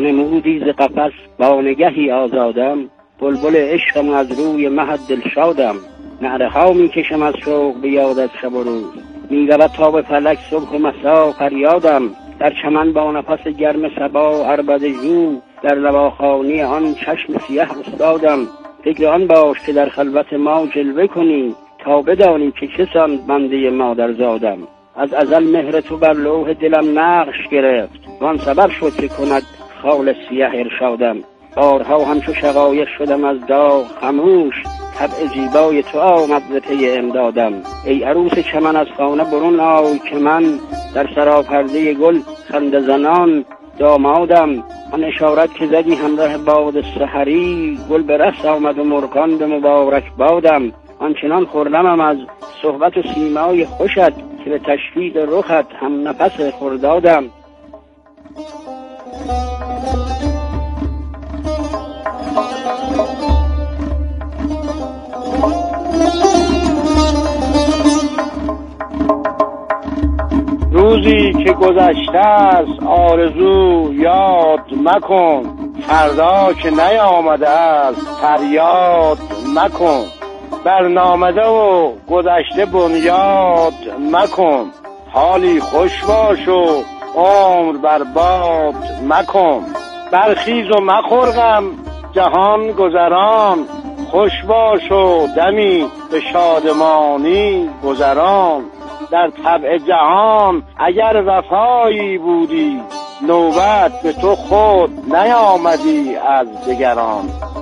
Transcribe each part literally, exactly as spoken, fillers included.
نمودی ز قفس با نگهی آزادم، بلبل عشقم از روی مهد دلشادم. نعره ها می کشم از شوق به یاد از شب و روز، می رود تا به فلک صبح و مسا فریادم. در چمن با نفس گرم صبا عربده جو، در نواخوانی آن چشم سیه استادم. فکر آن باش که در خلوت ما جلوه کنی، تا بدانی که کسان بنده مادر زادم. از ازل مهر تو بر لوح دلم نقش گرفت، وان سبب شد که کند خال سیه ارشادم. بارها همچو شقایق شدم از داغ خموش، طبع زیبای تو آمد ز پی امدادم. ای عروس چمن از خانه برون آی که من، در سراپرده گل خنده زنان دامادم. آن اشارت که زدی همراه باد سحری، گل به رقص آمد و مرغان به مبارک بادم. آنچنان خرمم از صحبت و سیمای خوشت، که به تشویق رخت هم نفس خردادم. روزی که گذشته است آرزو یاد مکن، فردا که نیامده است فریاد مکن. برنامده و گذشته بنیاد مکن، حالی خوش باش و عمر برباد مکن. برخیز و مخور غم جهان گذران، خوش باش و دمی به شادمانی گذران. در طبع جهان اگر وفایی بودی، نوبت به تو خود نیامدی از دگران.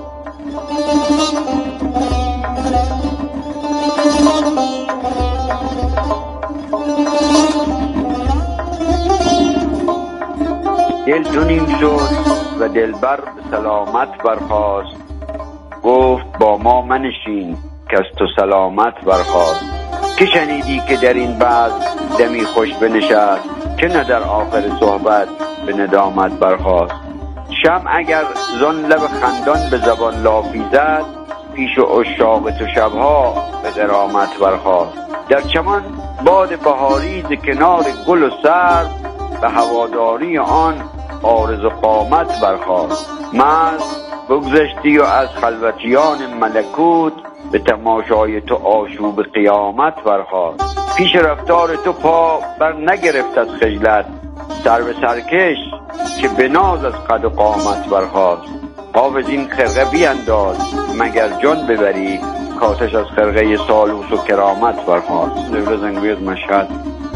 دل دو نیم شد و دلبر به سلامت برخاست، گفت با ما منشین که از تو سلامت برخاست. که شنیدی که در این بعد دمی خوش بنشست، که نه در آخر صحبت به ندامت برخاست. شمع اگر زان لب خندان به زبان لافی زد، پیش عشاق تو شبها به غرامت برخاست. در چمن باد بهاری ز کنار گل و سرو، به هواداری آن عارض و قامت برخاست. مست بگذشتی و از خلوتیان ملکوت، به تماشای تو آشوب قیامت برخاست. پیش رفتار تو پا بر نگرفت از خجلت، سر به سرکش که به ناز از قد و قامت برخاست. قاف این خرقه بینداز مگر جان ببری، کاتش از خرقه سالوس و کرامت برخاست. دور زنگوی مشهد.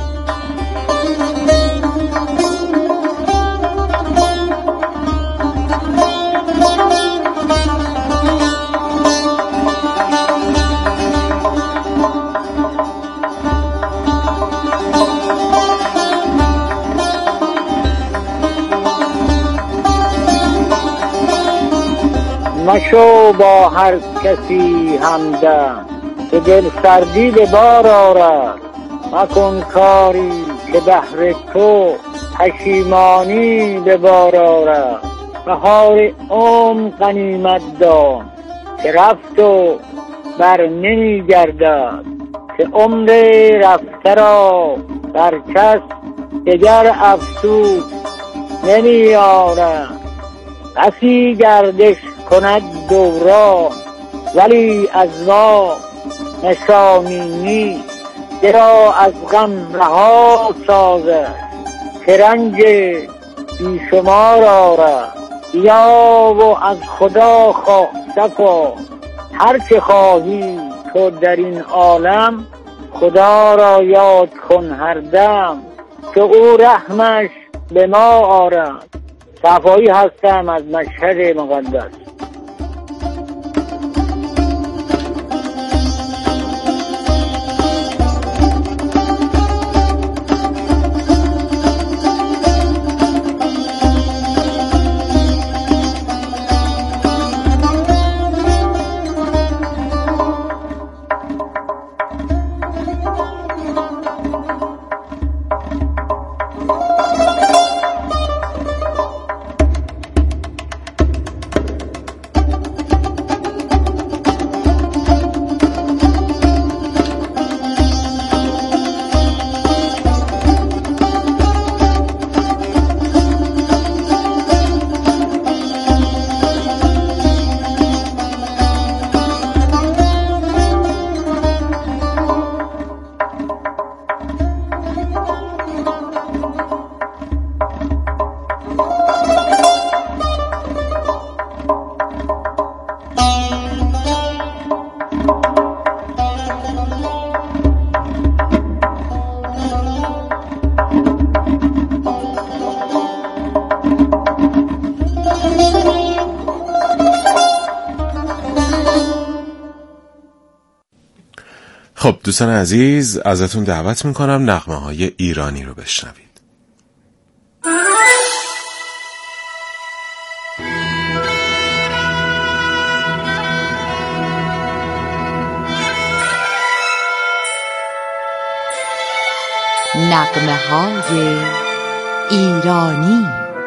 مشو با هر کسی همدم که دل سردی به بار آرد، مکن کاری که بهر تو پشیمانی به بار آرد. بهار عمر غنیمت دان که رفت و بر نمی گردد، که عمر رفته را بر کس دگر افسوس نمی آرد. بسی گردش کند دوران ولی از ما نشانی نیست، درا از غم رها سازد که رنج بی شمار آرد. بیا و از خدا خواه صفا هر چه خواهی تو در این عالم، خدا را یاد کن هر دم که او رحمش به ما آرد. صفایی هستم از مشهد مقدس. خب دوستان عزیز، ازتون دعوت میکنم نغمه های ایرانی رو بشنوید. نغمه های ایرانی.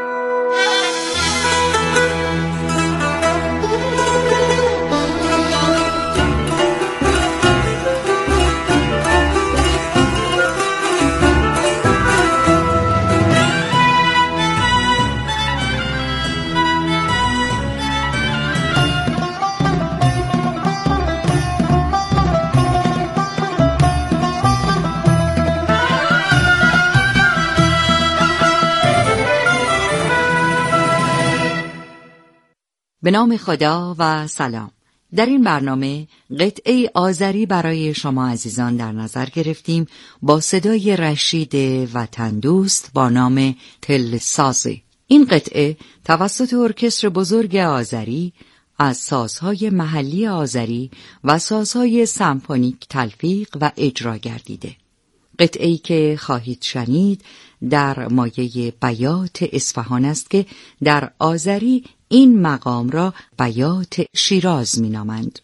به نام خدا و سلام. در این برنامه قطعه آذری برای شما عزیزان در نظر گرفتیم با صدای رشید وطن دوست با نام تل سازی. این قطعه توسط ارکستر بزرگ آذری از سازهای محلی آذری و سازهای سمفونیک تلفیق و اجرا گردیده. قطعه‌ای که خواهید شنید در مایه بیات اصفهان است که در آذری این مقام را بیات شیراز می نامند.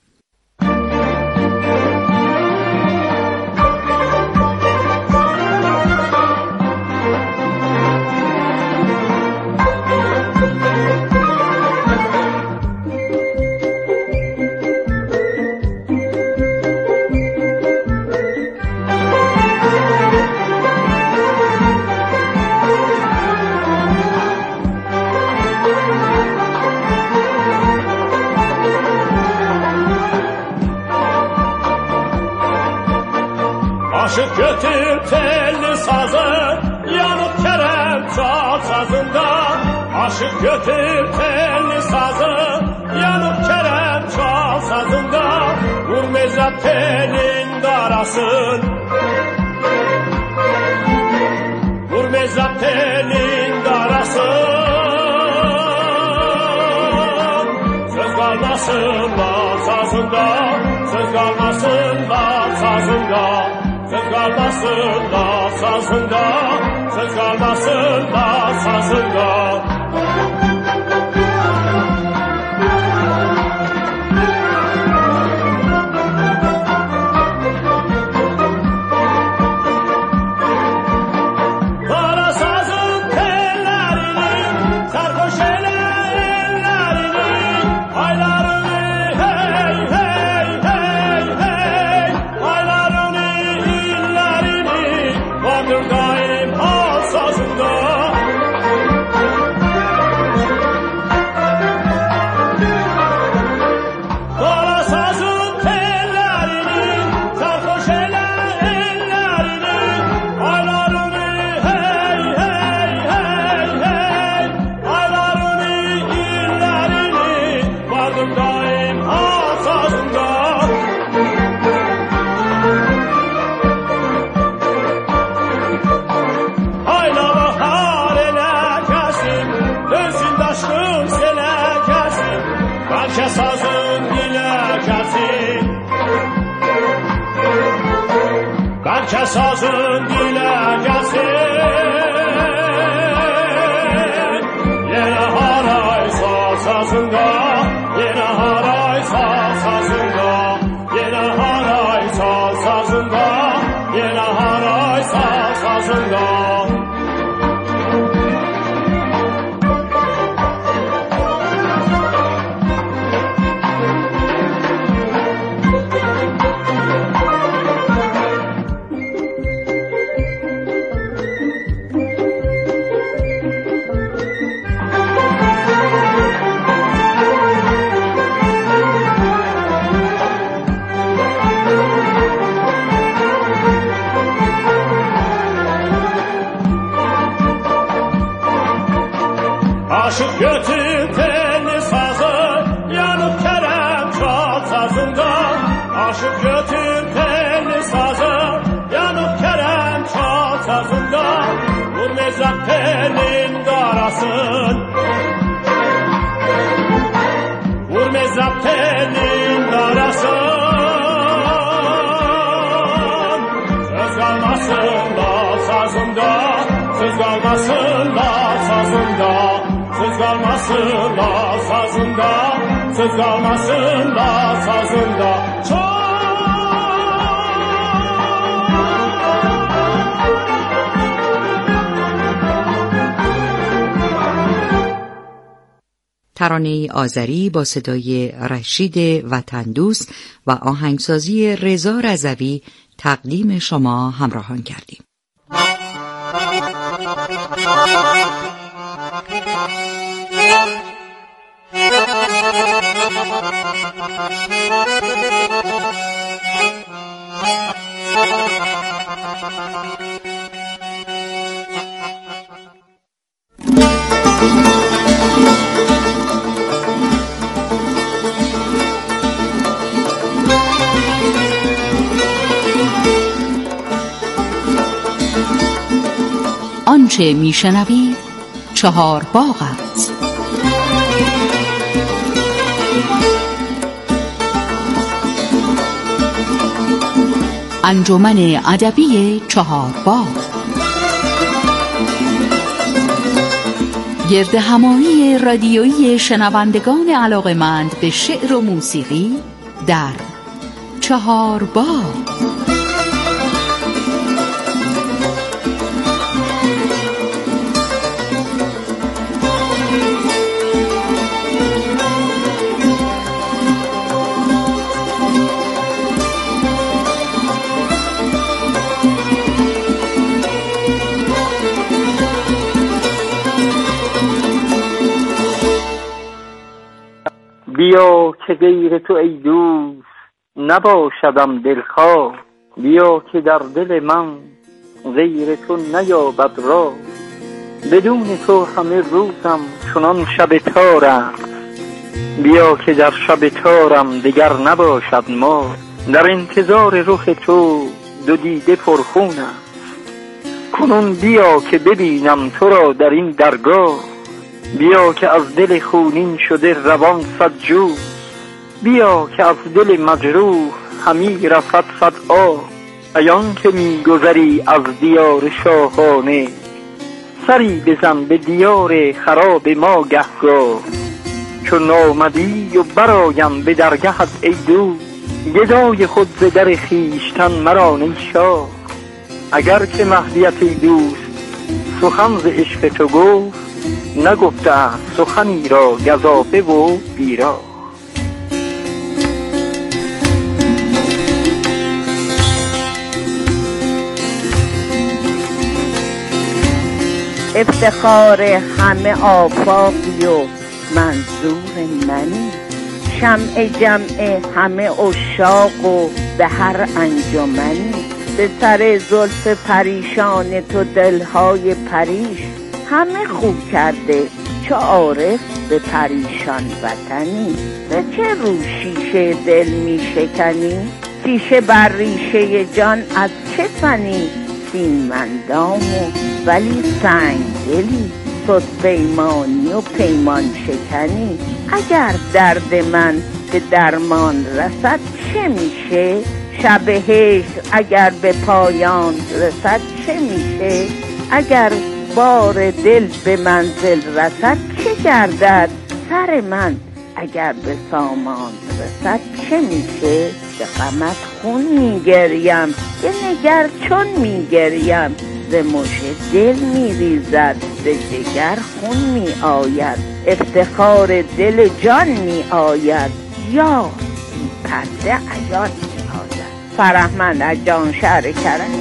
Aşık götür telli sazı yanıp kerem çal sazında. Aşık götür telli sazı yanıp kerem çal sazında. Vur mezrap telin darasın, vur mezrap telin darasın. Söz kalmasın bal sazında, söz kalmasın bal sazında. Söz kalmasın da sazında, söz kalmasın da sazında. Kara sazın tellerini, sarhoş ellerini, aylarını hey hey hey hey, aylarını vardır daim hal sazında. Kara sazın tellerini, sarhoş ellerini, aylarını hey hey hey hey, aylarını illerini vardır daim hal sazında. Belki sazın dile gelsin, belki sazın dile gelsin. Yine haraysa sazında, yine haraysa sazında, yine haraysa sazında, yine haraysa sazında. Aşık götür telli sazı yanıp kerem çal sazında. Aşık götür telli sazı yanıp kerem çal sazında. Vur mezrap telin darasın, vur mezrap telin darasın. kalmasın da sazında, söz kalmasın da sazında, söz kalmasın da sazında. ترانه آذری با صدای رشید وطندوست و آهنگسازی رضا رضوی تقدیم شما همراهان کردیم. آنچه میشنوید چهار باغ است. انجمن ادبی چهار باغ گرد همایی رادیویی شنوندگان علاقه‌مند به شعر و موسیقی در چهار باغ. بیا که غیر تو ای دوست نباشدم دلخواه، بیا که در دل من غیر تو نیابد راه. بدون تو همه روزم چنان شب تارم، بیا که در شب تارم دگر نباشد ما. در انتظار رخ تو دو دیده پرخونم، کنون بیا که ببینم تو را در این درگاه. بیا که از دل خونین شده روان صد جو، بیا که از دل مجروح همی رسد صد آه. ایان که می گذری از دیار شاهانه، سری بزن به دیار خراب ما گهگاه. چون نامدی و برایم به درگهت ای دوست، گدای خود ز در خویشتن مران ای شاه. اگر که مهدیت ای دوست سخن ز عشق تو گفت، نگفته سخنی را گزافه و بیراه. افتخار همه آفاقی و منظور منی، شمع جمع همه عشاق و به هر انجمنی. به سر زلف پریشان تو دلهای پریش، همه خوب کرده چو عارف به پریشان وطنی. به چه رو شیشه دل می شکنی؟ شیشه بر ریشه جان از چه فنی؟ سیمندام و ولی سنگ دلی، سست پیمانی و پیمان شکنی. اگر درد من به درمان رسد چه میشه؟ شب هجر اگر به پایان رسد چه میشه؟ اگر بار دل به منزل رسد چه گردد؟ سر من اگر به سامان رسد چه میشه؟ به غمت خون میگریم، یه نگر چون میگریم. ز مژه دل میریزد، ز جگر خون میآید. افتخار دل جان میآید، یا بی پرده عیان میآید. فرهمند از جان شهر کرم.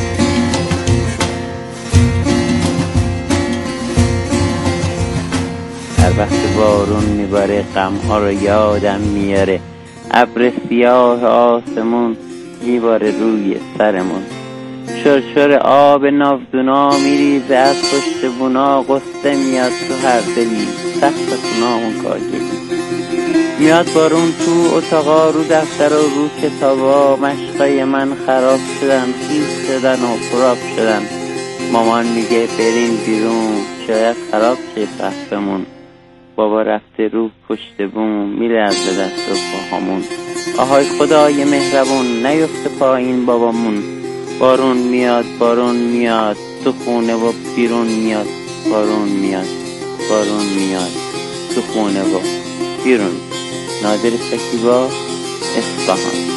هر وقت بارون میباره غمها رو یادم میاره، ابر سیاه آسمون میباره روی سرمون. شرشر آب ناودونا میریزه از پشت بونا، قصه میاد تو هر دلی سخت خونامون کاگلی. میاد بارون تو اتاقا، رو دفتر و رو کتابا. مشقای من خراب شدن، خیس شدن و خراب شدن. مامان میگه بریم بیرون، شاید خراب شه صحبمون. بابا رفته رو پشت بوم، میلرزه دست و پاهامون. آهای خدای مهربون، نیفته پایین بابامون. بارون میاد بارون میاد، تو خونه و بیرون میاد. بارون میاد بارون میاد تو خونه و بیرون. نادر شکیبا، اصفهان.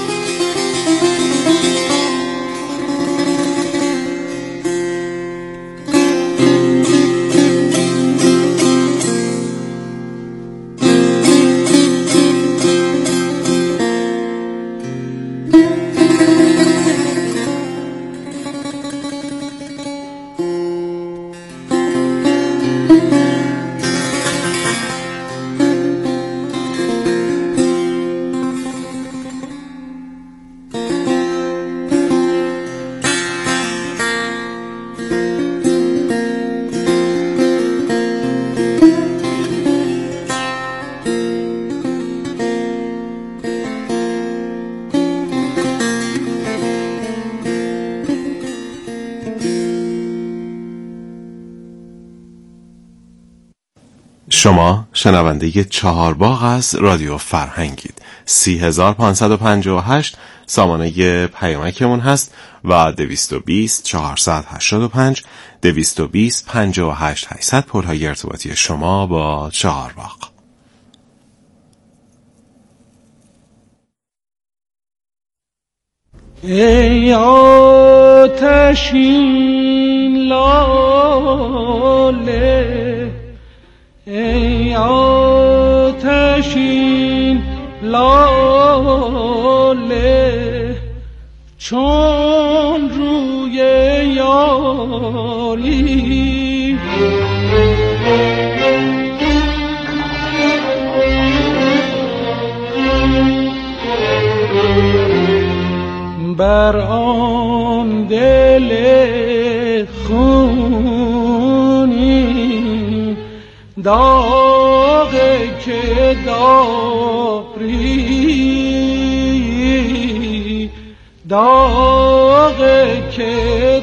شما شنونده چهارباغ از رادیو فرهنگید. سی هزار پانصد و پنجاه و هشت سامانه پیامکمون هست و دویست و بیست چهارصد هشتاد و پنج دویست و بیست پنجاه و هشت هشتصد پلهای ارتباطی شما با چهارباغ. ای آتشین لاله، ای آتشین لاله، چون روی یاری بر آن دل خونی داغ که داری، داغ که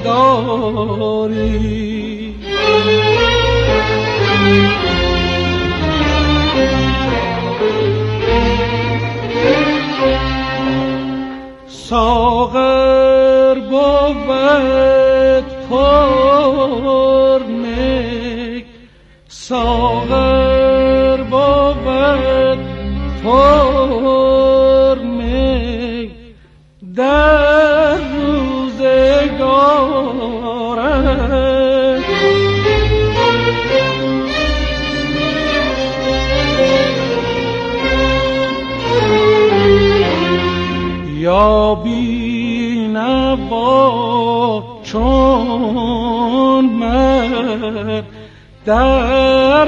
داری. ساغر بود پرمه، ساغر بود پرمه، در روزگارم یا بی نوا چون من در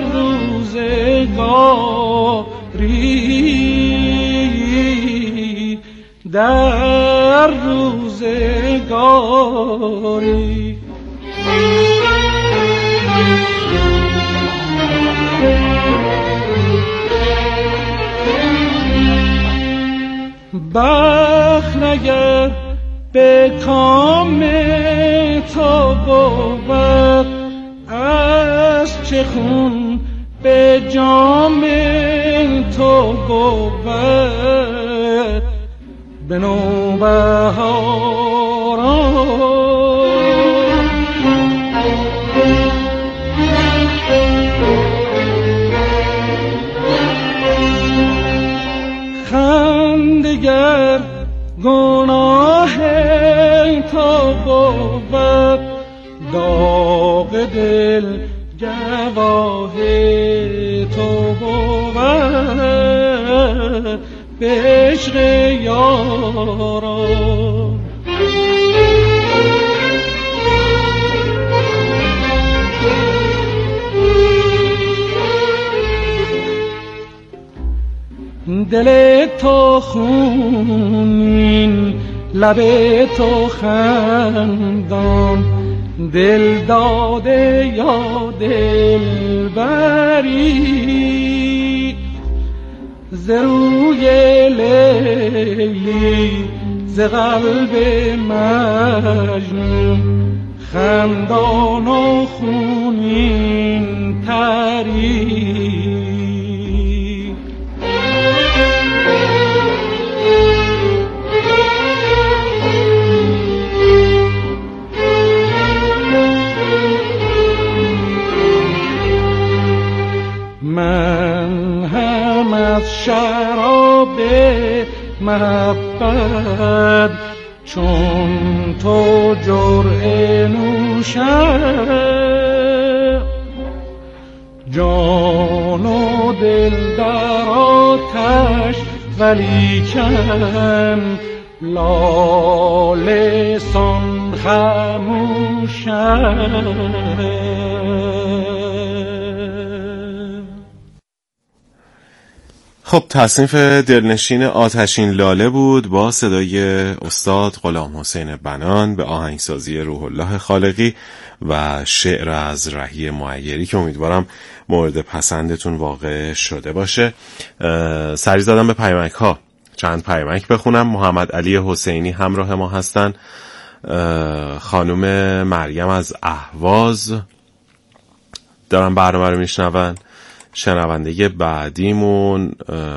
روزگاری، در روزگاری. بخت اگر به کام تو بود، از چه خون به جام تو بود. به نوبهاران خندگر گناه تو بود، داغ دل گواه تو بود. به عشق یاران دل تو خونین، لب تو خندان، دل داده یا دل بری. ز روی لیلی ز قلب مجنون، خندان و خونین تری. شراب محبت چون تو جرعه نوشم، جان و دل در آتش ولیکن لاله سان خموشم. خب تصنیف دلنشین آتشین لاله بود با صدای استاد غلام حسین بنان به آهنگسازی روح الله خالقی و شعر از رهی معیری که امیدوارم مورد پسندتون واقع شده باشه. سری زدم به پیامک ها، چند پیامک بخونم. محمد علی حسینی همراه ما هستن، خانم مریم از اهواز دارن برنامه رو میشنون. شنونده بعدیمون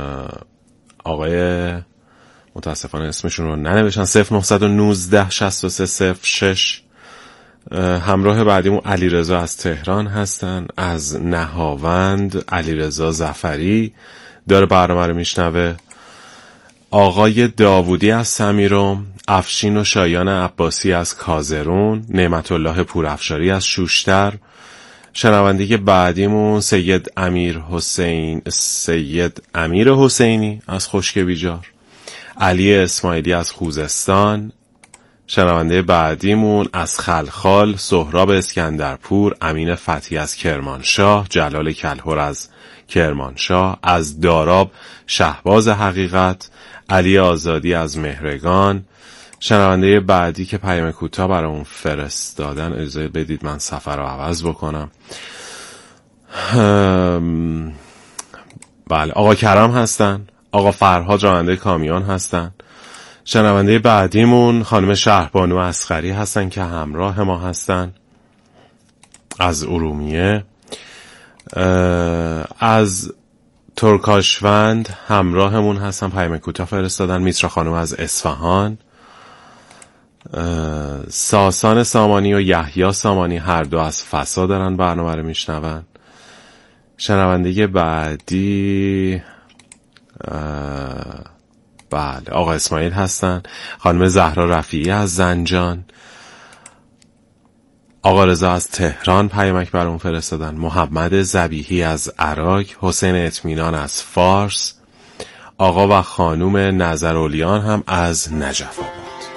آقای متاسفانه اسمشون رو ننوشتن، صفر نه یک نه شش سه صفر شش. همراه بعدیمون علیرضا از تهران هستن. از نهاوند علیرضا ظفری داره برنامه رو میشنوه. آقای داوودی از سمیرم، افشین و شایان عباسی از کازرون، نعمت الله پورافشاری از شوشتر. شنونده بعدیمون سید امیر حسین سید امیر حسینی از خشک بیجار، علی اسماعیلی از خوزستان. شنونده بعدیمون از خلخال سهراب اسکندرپور، امین فتحی از کرمانشاه، جلال کلهر از کرمانشاه. از داراب شهباز حقیقت، علی آزادی از مهرگان. شنونده بعدی که پیام کوتاه برامون فرستادن، اجازه بدید من سفر رو عوض بکنم. بله، آقا کرم هستن، آقا فرهاد راننده کامیون هستن. شنونده بعدیمون خانم شهربانو اصغری هستن که همراه ما هستن از ارومیه. از ترکاشوند همراهمون هستن، پیام کوتاه فرستادن. میترا خانم از اصفهان. ساسان سامانی و یحیی سامانی هر دو از فسا دارن برنامه رو میشنون. شنونده بعدی بله آقا اسماعیل هستن. خانم زهرا رفیعی از زنجان. آقا رضا از تهران پیامک برامون فرستادن. محمد ذبیحی از عراق، حسین اطمینان از فارس. آقا و خانوم نظرعلیان هم از نجف آباد.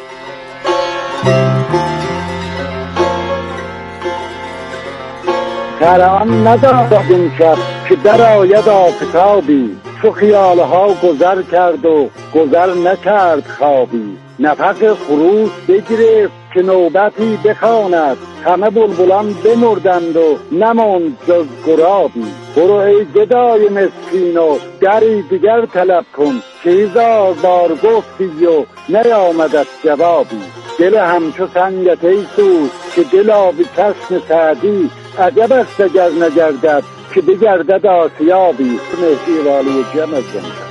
خرام ندارد این شب که در آید آفتابی، چو خیالها گذر کرد و گذر نکرد خوابی. نفس خروس بگرفت که نوبتی بخواند، همه بلبلان بمردند و نماند جز گرابی. برو ای گدای مسکین و دری دیگر طلب کن، که هزار بار گفتی و نیامدت جوابی. دل همچو سنگت ای سوز که دلا به چشم سعدی، عجب است اگر نگردد که بگردد آسیابی. مهدی والی جمع زنده.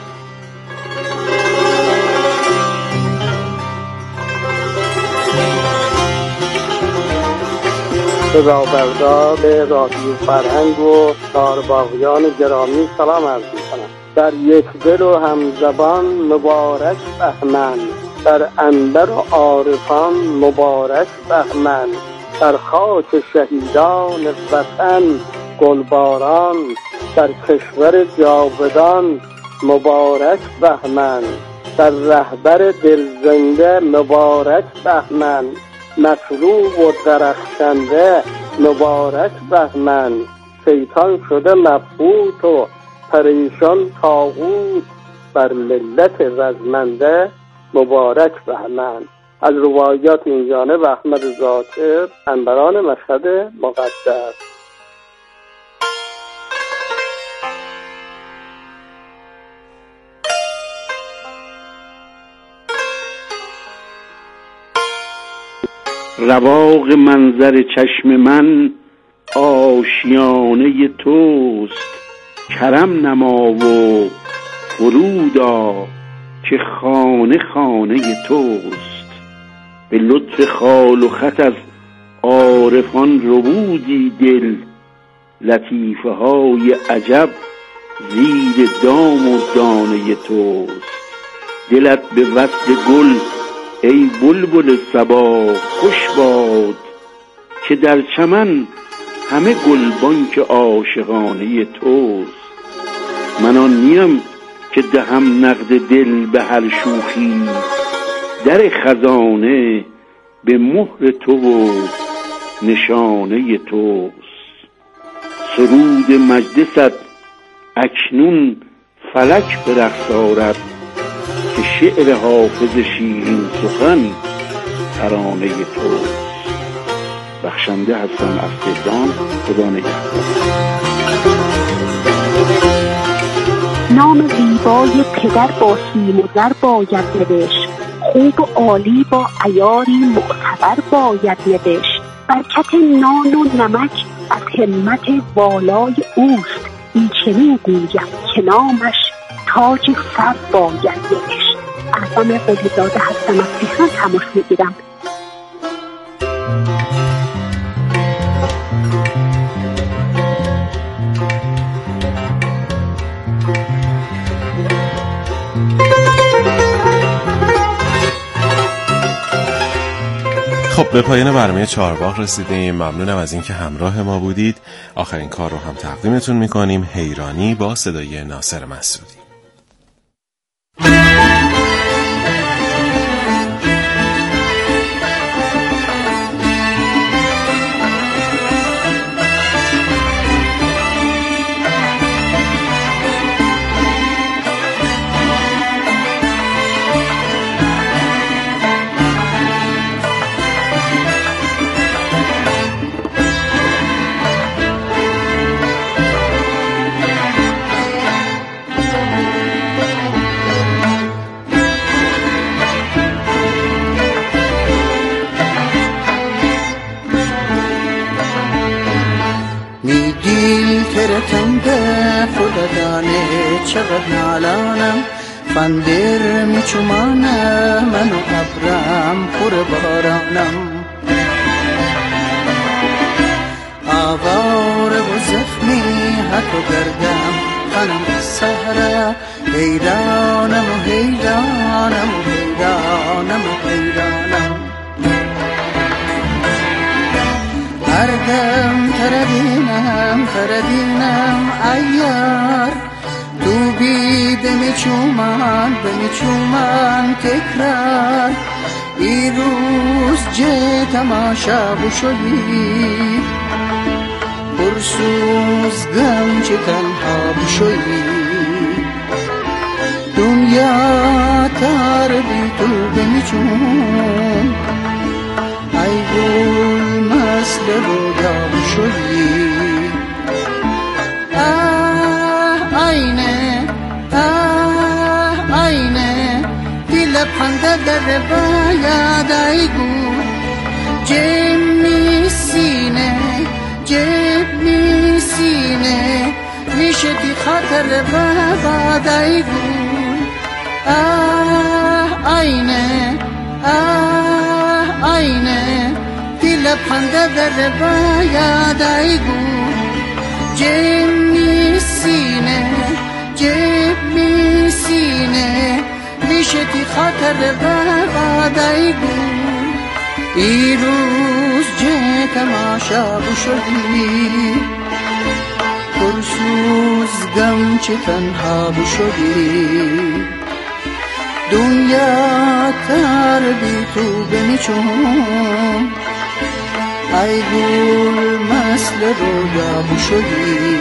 سزاوردار رادیو فرهنگ و کارباغیان گرامی سلام عرض می‌کنم. در یک دل و همزبان مبارک بهمن، در انبر و عارفان مبارک بهمن. در خاک شهیدان وطن گلباران، در کشور جاودان مبارک بهمن. در رهبر دلزنده مبارک بهمن، مطلوب و درخشنده مبارک بهمن. شیطان شده مبهوت و پریشان طاغوت، بر ملت رزمنده مبارک بهمن. از روایات این جانب احمد ذاکر، انبران مشهد مقدس. رواق منظر چشم من آشیانه توست، کرم نما و فرودا که خانه خانه توست. به لطف خال و خط از عارفان ربودی دل، لطیفه های عجب زیر دام و دانه توست. دلت به وصل گل ای بلبل صبا خوش باد، که در چمن همه گلبان که عاشقانه توست. من آن نیم که دهم نقد دل به هر شوخی، در خزانه به مهر تو و نشانه توست. سرود مجلست اکنون فلک به رقص آرد، که شعر حافظ شیرین سخن ترانه توست. بخشنده هستم از تهران. خدا نگهدار. نام زیبای پدر با سیم و زر باید نوشت، خوب و عالی با عیاری معتبر باید نوشت. برکت نان و نمک از همت والای اوست، این چنین گویم که نامش تاج سر باید نوشت. اعظم قلیزاده هستم، از تهران تماس میگیرم. خب به پایان برنامه چهارباغ رسیدیم. ممنونم از اینکه همراه ما بودید. آخرین کار رو هم تقدیمتون میکنیم، حیرانی با صدای ناصر مسعودی. چقدر نالانم فندر میچومانم، منو ابرم پر بارانم. آواره و زخمی حق و گردم خانم سهره، حیرانم و حیرانم و حیرانم و حیرانم. هر دم تردینم تردینم ایار، تو بی بمیچومان بمیچومان تکرار. ای روز جه تماشا بشوی، پرسوز گم چه تنها بشوی. دنیا تر بی تو بمیچون، ای گل مثل رویا بشوی. آینه آه آینه دل پنده در باید ای گل، جب می سینه جب می سینه میشه تی خاطر باباد ای گل. آه آینه آه آینه دل پنده در باید ای گل، جب می سینه جب می سینه میشه تی خاطر باباد ای گل. ای روز جه تماشا بشدی، پرسوز گم چه تنها بشدی. دنیا تر بی تو بمیچون، ای گل مثل رویا بشدی.